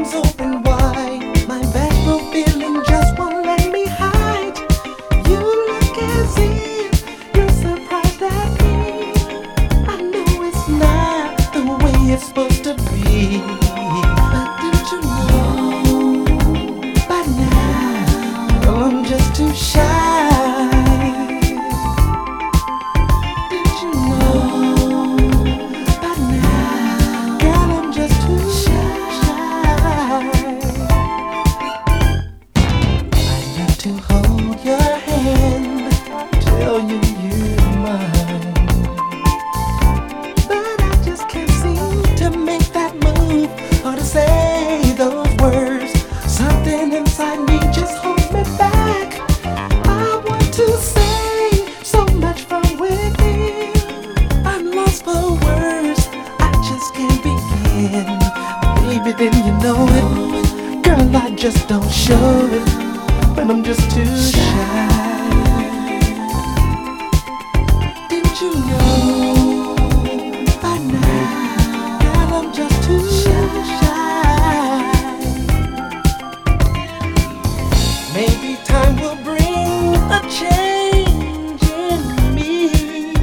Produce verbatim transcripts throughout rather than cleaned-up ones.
arms open wide, my bashful feeling just won't let me hide. You look as if you're surprised at me. I know it's not the way it's supposed to be, but didn't you know by now, girl, I'm just too shy. To hold your hand, tell you you're mine, but I just can't seem to make that move or to say those words. Something inside me just holds me back. I want to say so much from within. I'm lost for words, I just can't begin. Baby, then you know it, girl, I just don't show it, but I'm just too shy. Didn't you know by now, girl, I'm just too shy. Maybe time will bring a change in me.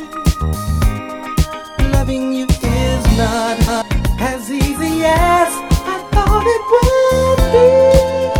Loving you is not as easy as I thought it would be.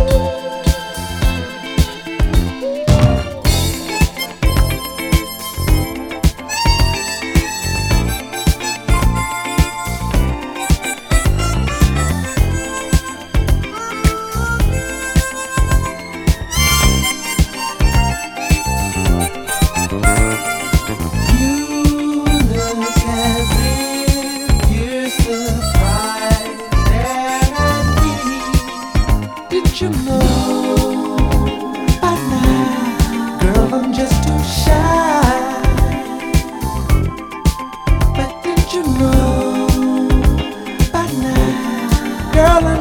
Didn't you know by now, girl, I'm just too shy? But didn't you know by now, girl, I'm